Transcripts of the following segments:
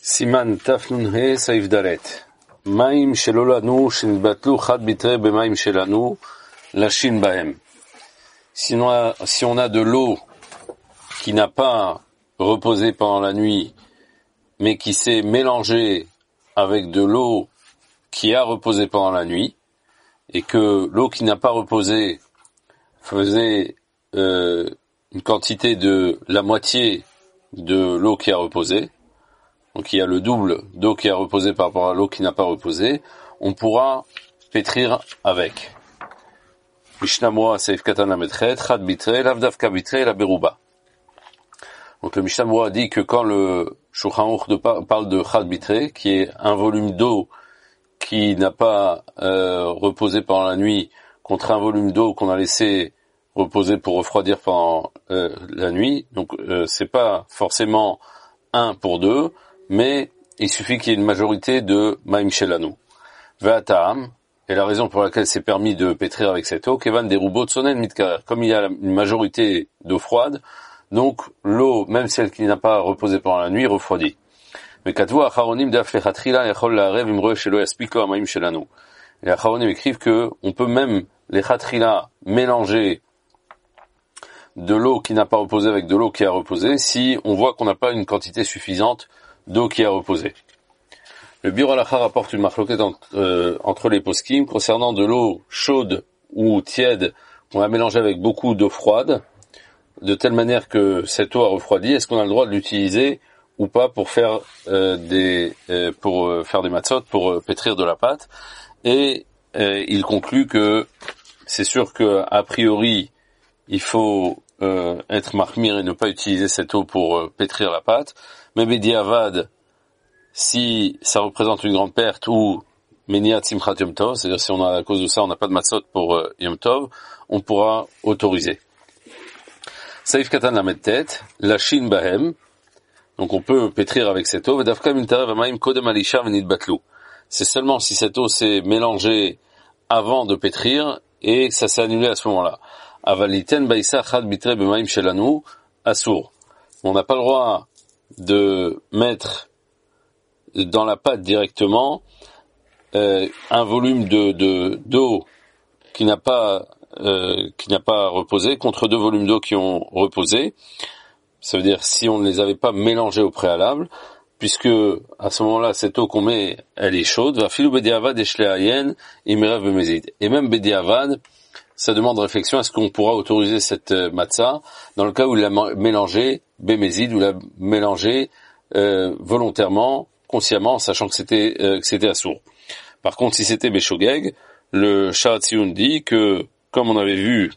סימן תנ"ה סעיף ד' מים שלא לנו שנתבטלו חד ביטרי במים שלנו להשין בהם. Si on a de l'eau qui n'a pas reposé pendant la nuit, mais qui s'est mélangée avec de l'eau qui a reposé pendant la nuit, et que l'eau qui n'a pas reposé faisait une quantité de la moitié de l'eau qui a reposé, donc il y a le double d'eau qui a reposé par rapport à l'eau qui n'a pas reposé, on pourra pétrir avec. Mishnah Moura Seif Katan Lametchet, Chad Bitre, Lavdavka Bitre, la Beruba. Donc le Mishnah Moura dit que quand le Shulchan Aruch parle de Chad Bitre, qui est un volume d'eau qui n'a pas reposé pendant la nuit, contre un volume d'eau qu'on a laissé reposer pour refroidir pendant la nuit, donc c'est pas forcément 1 pour 2, mais il suffit qu'il y ait une majorité de Maim Shelanu. Ve'atam, et la raison pour laquelle c'est permis de pétrir avec cette eau, Kevan Derubo Tsonen Mitkarer, comme il y a une majorité d'eau froide, donc l'eau, même celle qui n'a pas reposé pendant la nuit, refroidit. Mais Katvu Acharonim Daf Lechatchila Yachol La'arev Imroe Shelo Yaspiko Amaim Shelanu. Les Acharonim écrivent que on peut même les Lechatchila mélanger de l'eau qui n'a pas reposé avec de l'eau qui a reposé, si on voit qu'on n'a pas une quantité suffisante d'eau qui a reposé. Le Biur Halacha rapporte une marloquette entre les poskim concernant de l'eau chaude ou tiède qu'on a mélangé avec beaucoup d'eau froide, de telle manière que cette eau a refroidi. Est-ce qu'on a le droit de l'utiliser ou pas pour faire des matzot, pour pétrir de la pâte? Et il conclut que c'est sûr que a priori il faut être mahmir et ne pas utiliser cette eau pour pétrir la pâte, mais bediavad, si ça représente une grande perte ou meniat simchat yom tov, c'est-à-dire si on a, à cause de ça on n'a pas de matzot pour yom tov, on pourra autoriser. Saif katan lamed tet, lashin bahem, donc on peut pétrir avec cette eau, vedavka mintarev amaim kodem alisha venit batlu. C'est seulement si cette eau s'est mélangée avant de pétrir et ça s'est annulé à ce moment-là. Avaliten baïsa chad bitre b'maim shelanu asur. On n'a pas le droit de mettre dans la pâte directement un volume d'eau qui n'a pas reposé contre 2 volumes d'eau qui ont reposé. Ça veut dire si on ne les avait pas mélangés au préalable, puisque à ce moment-là cette eau qu'on met elle est chaude. Va filou bediavad eshleayen imerav bemezid. Et même bediavad, ça demande réflexion. Est-ce qu'on pourra autoriser cette matzah dans le cas où il l'a mélangé bémézid, ou l'a mélangé volontairement, consciemment, sachant que c'était assour. Par contre, si c'était béshogeg, le Sharatziun dit que, comme on avait vu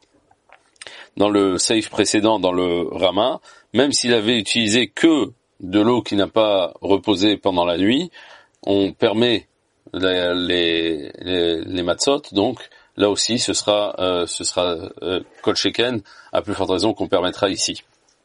dans le saif précédent, dans le Rama, même s'il avait utilisé que de l'eau qui n'a pas reposé pendant la nuit, on permet les matzot, donc là aussi, ce sera kol sheken, à plus forte raison qu'on permettra ici.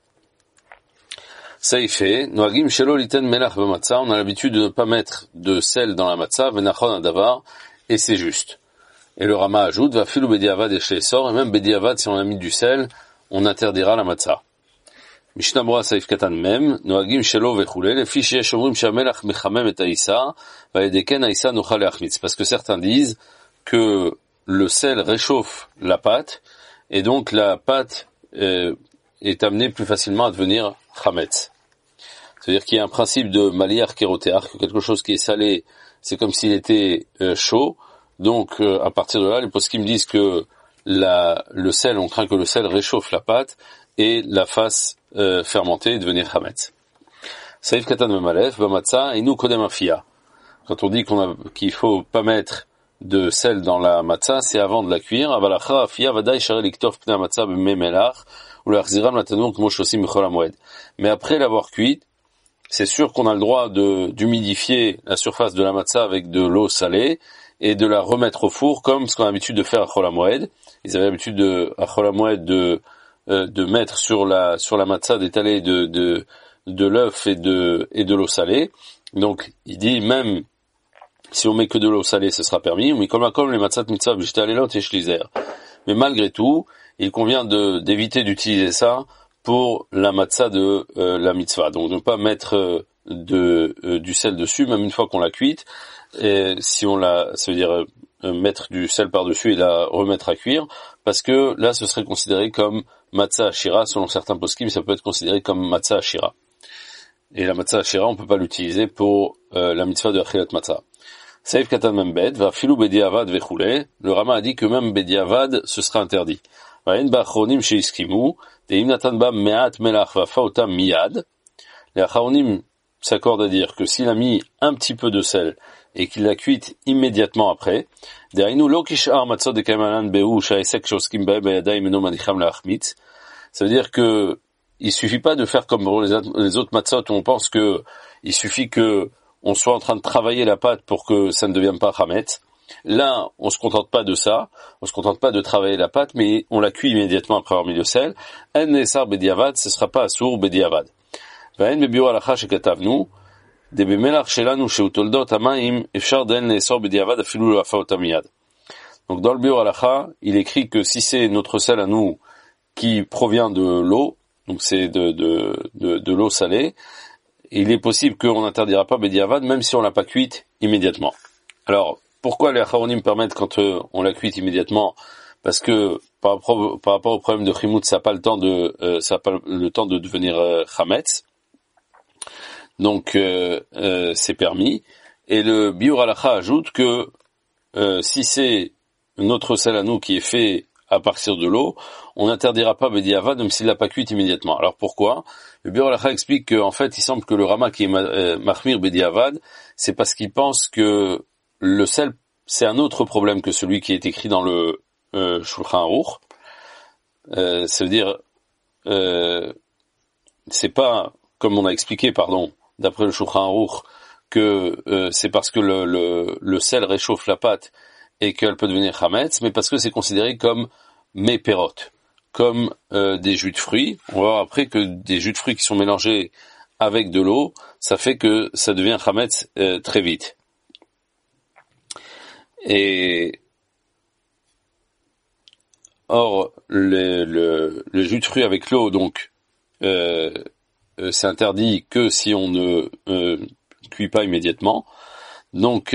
Ça y fait, noagim shelo liten melach b'matzah, on a l'habitude de ne pas mettre de sel dans la matzah, venachon adavar, et c'est juste. Et le Rama ajoute, va filou bediavad et shlesor, et même bediavad, si on a mis du sel, on interdira la matzah. Mishnah Moura Saif Katan Mem, noagim shelo vechule, les fichiers shomrim shamelach mechamem et aïssa, va edeken aïssa nochal achmitz, parce que certains disent que le sel réchauffe la pâte, et donc la pâte est amenée plus facilement à devenir chametz. C'est-à-dire qu'il y a un principe de maliar kérotéar, que quelque chose qui est salé, c'est comme s'il était chaud. Donc à partir de là, les poskim disent que le sel, on craint que le sel réchauffe la pâte et la fasse fermenter et devenir chametz. Saïf katan memalef, bamatza, et nous kodem afia. Quand on dit qu'il faut pas mettre de sel dans la matzah, c'est avant de la cuire. Avalacha afia vadai sharei liktov pnei matzah b'memelach ou l'achziram latanur kmo shosim b'chol hamoed. Mais après l'avoir cuite, c'est sûr qu'on a le droit d'humidifier la surface de la matzah avec de l'eau salée et de la remettre au four comme ce qu'on a l'habitude de faire à chol hamoed. Ils avaient l'habitude à chol hamoed de mettre sur la matzah, d'étaler de l'œuf et de l'eau salée. Donc il dit même si on met que de l'eau salée, ce sera permis. Mais malgré tout, il convient d'éviter d'utiliser ça pour la matzah de la mitzvah. Donc ne pas mettre du sel dessus, même une fois qu'on l'a cuite. Et si on ça veut dire mettre du sel par-dessus et la remettre à cuire, parce que là, ce serait considéré comme matzah ashira. Selon certains poskim, ça peut être considéré comme matzah ashira. Et la matzah ashira, on peut pas l'utiliser pour la mitzvah de achilat matzah. Saif katan membed, va filou bediavad vechule. Le Rama a dit que même bediavad, ce sera interdit. Va en bachronim sheiskimu, deim natan ba me'at melach va faotam miyad. Les achronim s'accordent à dire que s'il a mis un petit peu de sel et qu'il l'a cuite immédiatement après, deinu lo kishar matzot de kamalan behu shaesek shoskim bae bayadai meno manicham lachmitz. Ça veut dire que il suffit pas de faire comme pour les autres matzot où on pense que il suffit que on soit en train de travailler la pâte pour que ça ne devienne pas chametz. Là, on se contente pas de ça, on se contente pas de travailler la pâte, mais on la cuit immédiatement après avoir mis le sel. En nesar bediavad, ce sera pas assour bediavad. ואין בביאור הלכה שכתבנו, דבמלח שלנו שהוא תולדות המים, אפשר דין לאסור בדיעבד אפילו להפע אותה מיד. Donc dans le biur halacha, il écrit que si c'est notre sel à nous qui provient de l'eau, donc c'est de l'eau salée, il est possible qu'on n'interdira pas bediavad même si on l'a pas cuite immédiatement. Alors, pourquoi les acharonim permettent quand on la cuite immédiatement? Parce que par rapport au problème de chimout, ça n'a pas le temps de devenir chametz. Donc c'est permis. Et le biur halacha ajoute que si c'est notre sel à nous qui est fait à partir de l'eau, on n'interdira pas bediavad même s'il l'a pas cuite immédiatement. Alors pourquoi? Le biur halacha explique qu'en fait il semble que le Rama qui est machmir bediavad, c'est parce qu'il pense que le sel c'est un autre problème que celui qui est écrit dans le Shulchan Aruch. Ça veut dire c'est pas comme on a expliqué, d'après le Shulchan Aruch, que c'est parce que le sel réchauffe la pâte et qu'elle peut devenir chametz, mais parce que c'est considéré comme mes perot, comme des jus de fruits. On va voir après que des jus de fruits qui sont mélangés avec de l'eau, ça fait que ça devient chametz très vite. Et or le jus de fruits avec l'eau, donc c'est interdit que si on ne cuit pas immédiatement. Donc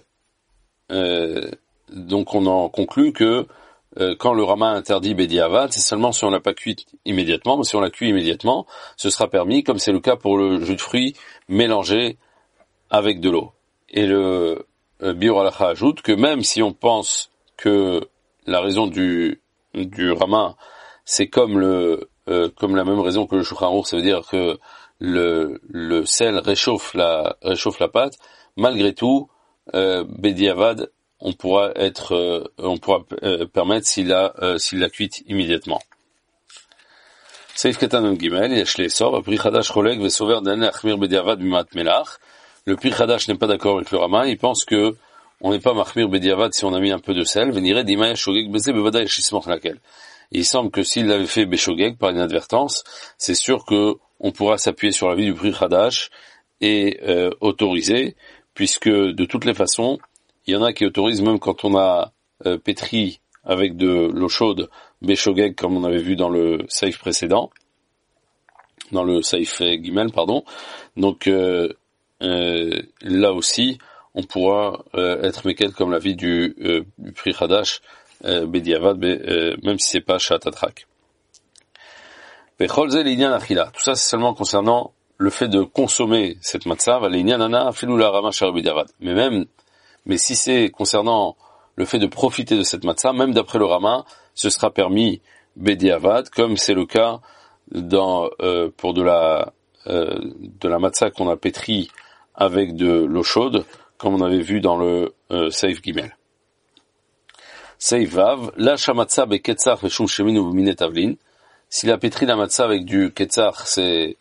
on en conclut que quand le Rama interdit bediavad, c'est seulement si on l'a pas cuit immédiatement, mais si on l'a cuit immédiatement, ce sera permis, comme c'est le cas pour le jus de fruits mélangé avec de l'eau. Et le biur halacha ajoute que même si on pense que la raison du Rama, c'est comme la même raison que le Shulchan Aruch, ça veut dire que le sel réchauffe la pâte, malgré tout, bediavad, on pourra permettre s'il la cuite immédiatement. Seif katan gimel, yesh le'esor, pri chadash choleg ve'sover d'an achmir bediavad b'mat melach. Le pri chadash n'est pas d'accord avec le Rama, il pense que on n'est pas machmir bediavad si on a mis un peu de sel, venire d'imaya shogeg beze bevada yeshismach lakel. Il semble que s'il l'avait fait beshogeg par inadvertance, c'est sûr que on pourra s'appuyer sur l'avis du pri chadash et autoriser, puisque de toutes les façons, il y en a qui autorisent même quand on a pétri avec de l'eau chaude beshogeg, comme on avait vu dans le saïf précédent, dans le saïf gimel, pardon. Donc là aussi, on pourra être mekel comme l'avis du pri chadash bediavad, même si c'est pas shatatrak. Tout ça, c'est seulement concernant le fait de consommer cette matzah, mais si c'est concernant le fait de profiter de cette matzah, même d'après le Rama, ce sera permis bediavad, comme c'est le cas pour de la matzah qu'on a pétri avec de l'eau chaude, comme on avait vu dans le Seif Gimel. Seif Vav, la shamatza be ketzach veshum shemin u minet avlin. S'il a pétri la matzah avec du ketzach, c'est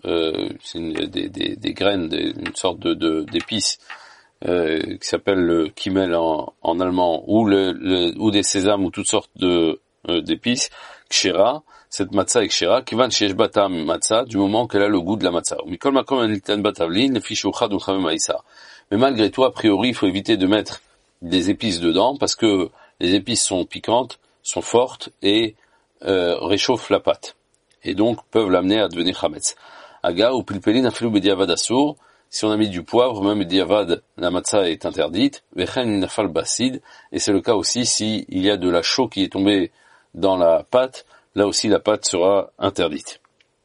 des graines, une sorte d'épices qui s'appelle le kimel en allemand, ou des sésames, ou toutes sortes d'épices, kshera, cette matzah est kshera, kivan sheyesh ba ta'am matzah, du moment qu'elle a le goût de la matzah. Mikol makom en nitan bat avlin, lefi shuchad uchamem ma'isa. Mais malgré tout, a priori, il faut éviter de mettre des épices dedans, parce que les épices sont piquantes, sont fortes, et réchauffent la pâte. Et donc, peuvent l'amener à devenir chametz. Aga ou pilpelin afilu bediavad asur. Si on a mis du poivre, même bediavad, la matzah est interdite. Vechen nafal basid. Et c'est le cas aussi si il y a de la chaux qui est tombée dans la pâte. Là aussi, la pâte sera interdite.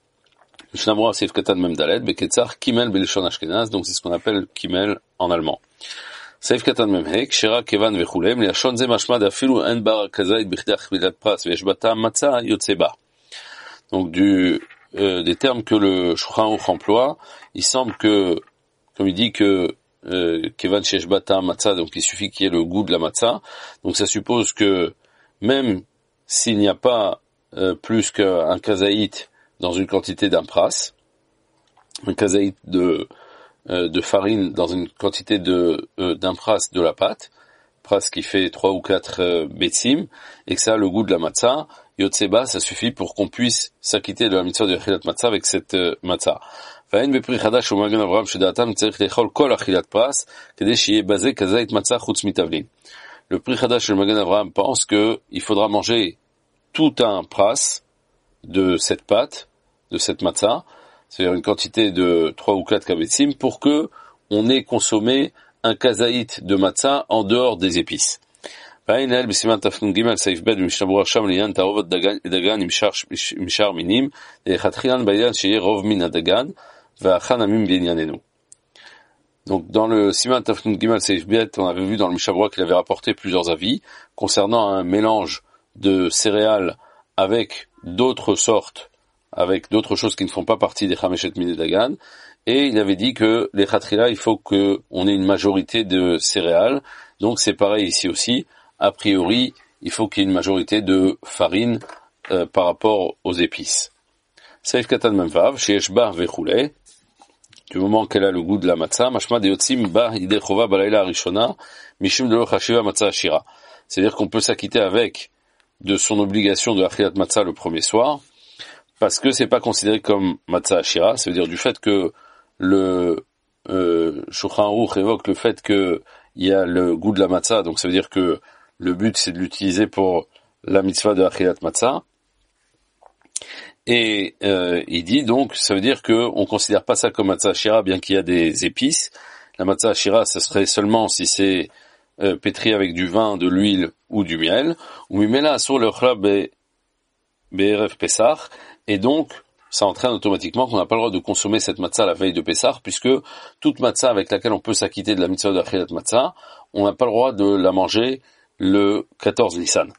Mishnah Seif Katan Memdalet, Beketzar, Kimel Belishon Ashkenaz, donc c'est ce qu'on appelle Kimel en allemand. Seif Katan Memhek, Shera Kevan Vechulem, Liachon Ze Mashmad Afilu En Bar Kazait Bichdach Vilat Pras Veshbata Matza Yotseba. Donc des termes que le Shulchan Aruch emploie, il semble que, comme il dit que Kevan Sheshbata Matza, donc il suffit qu'il y ait le goût de la matza, donc ça suppose que même s'il n'y a pas plus qu'un kazaït dans une quantité d'un pras, un kazaït de farine dans une quantité d'un pras de la pâte, pras qui fait 3 ou 4 betsim, et que ça a le goût de la matzah, yotseba, ça suffit pour qu'on puisse s'acquitter de la mitzvah de achilat matzah avec cette matzah. Va'en bepri chadash u'magen Avraham shedatam tzarich lechol kol achilat pras, kedei shiye basé kazait matzah chutz mitavlin. Le Pri Chadash le Magen Avraham pense que il faudra manger tout un pras de cette pâte, de cette matzah, c'est-à-dire une quantité de 3 ou 4 kabetsim, pour que on ait consommé un kazaït de matzah en dehors des épices. Va'inel b'siman tafnun gimel saif bed b'mishnabura sham liyan tarovot dagan imshar minim lechatchilan bayan sheye rov min adagan va'achan amim b'inyanenu. Donc dans le Siman Tafnun Gimel Seif Bet, on avait vu dans le Mishabura qu'il avait rapporté plusieurs avis concernant un mélange de céréales avec d'autres sortes, avec d'autres choses qui ne font pas partie des Chameshet Min Dagan, et il avait dit que les Khatrila, il faut qu'on ait une majorité de céréales, donc c'est pareil ici aussi, a priori, il faut qu'il y ait une majorité de farine par rapport aux épices. Seif Katan Memvav, Sheyesh Ba Vechulei, du moment qu'elle a le goût de la matzah, mashma de yotzim ba idei chova balayla arishona, mishum de lo chashiva matzah ashira. C'est-à-dire qu'on peut s'acquitter avec de son obligation de achilat matzah le premier soir, parce que c'est pas considéré comme matzah ashira, ça veut dire du fait que le Shulchan Aruch évoque le fait que il y a le goût de la matzah, donc ça veut dire que le but c'est de l'utiliser pour la mitzvah de achilat matzah. Et il dit donc, ça veut dire que on considère pas ça comme matzah ashira, bien qu'il y a des épices. La matzah ashira, ça serait seulement si c'est pétri avec du vin, de l'huile ou du miel. Ou mimela sur le chlab be'erev Pesach, et donc ça entraîne automatiquement qu'on n'a pas le droit de consommer cette matzah la veille de Pesach, puisque toute matzah avec laquelle on peut s'acquitter de la mitzvah de achilat matzah, on n'a pas le droit de la manger le 14 Nissan.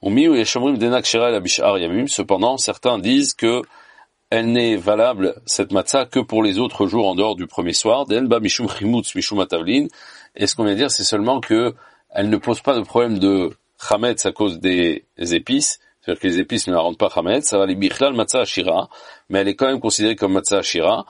Cependant, certains disent que elle n'est valable, cette matzah, que pour les autres jours en dehors du premier soir. Et ce qu'on vient de dire, c'est seulement que elle ne pose pas de problème de chametz à cause des épices, c'est-à-dire que les épices ne la rendent pas chametz, ça va aller bichlal matzah ashira, mais elle est quand même considérée comme matzah ashira.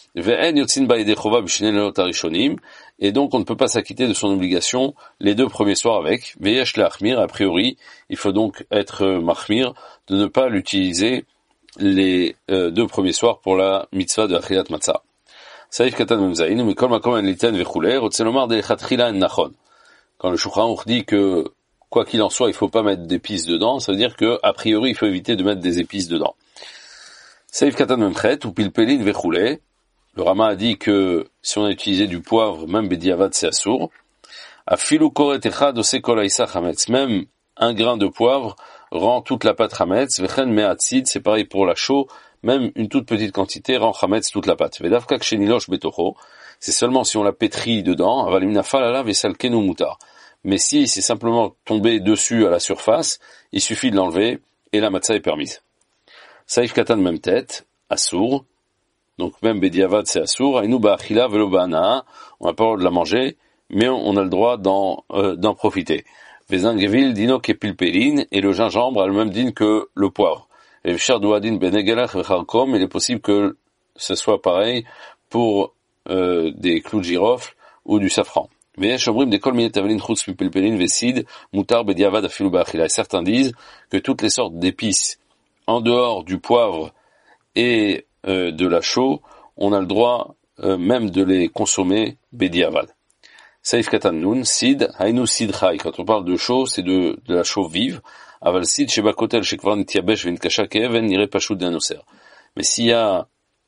Et donc on ne peut pas s'acquitter de son obligation les 2 premiers soirs avec. Veyesh lachmir, a priori, il faut donc être mahmir, de ne pas l'utiliser les 2 premiers soirs pour la mitzvah de achilat matzah. Saif katan memzaïn, mikol makom en liten vechulei, rotzelomar de chatchila en nachon. Quand le Shulchan Aruch dit que, quoi qu'il en soit, il faut pas mettre d'épices dedans, ça veut dire que, a priori, il faut éviter de mettre des épices dedans. Saif katan memchet, ou pilpelin vechulei. Le Rama a dit que si on a utilisé du poivre, même bediavad c'est assour. Afilu koret echad ose kol haïsa chametz. Même un grain de poivre rend toute la pâte chametz. Vechen me'atzid, c'est pareil pour la chaux. Même une toute petite quantité rend chametz toute la pâte. Vedavka kshenilosh betocho. C'est seulement si on la pétrit dedans. Avalim nafal alav esalkenu mutar. Mais si c'est simplement tombé dessus à la surface, il suffit de l'enlever et la matzah est permise. Saif katan même tête, assour. Donc même bediavad c'est assour, ainu ba'achila velo ba'ana, on n'a pas le droit de la manger, mais on a le droit d'en profiter. Vezangevil dino kepilpelin, et le gingembre a le même din que le poivre. Et v'shar douadin benegelach v'charkom, il est possible que ce soit pareil pour des clous de girofle ou du safran. Veyesh omrim de kol minet tavelin chutz mipilpelin vesid mutar bediavad afilu ba'achila. Et certains disent que toutes les sortes d'épices en dehors du poivre et de la chaux, on a le droit même de les consommer bediavad. Saif katan nun, sid, hainu sid chai. Quand on parle de chaux, c'est de la chaux vive. Aval sid sheba kotel shekvar nityabesh venkasha keven nire pashut d'anoser. Mais s'il y a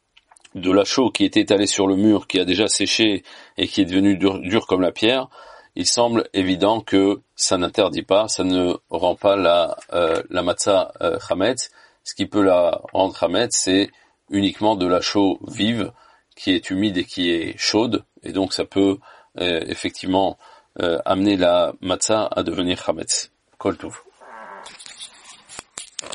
de la chaux qui était étalée sur le mur, qui a déjà séché et qui est devenue dure comme la pierre, il semble évident que ça n'interdit pas, ça ne rend pas la matzah chametz. Ce qui peut la rendre chametz, c'est uniquement de la chaux vive, qui est humide et qui est chaude, et donc ça peut effectivement amener la matzah à devenir chametz. Kol Tov.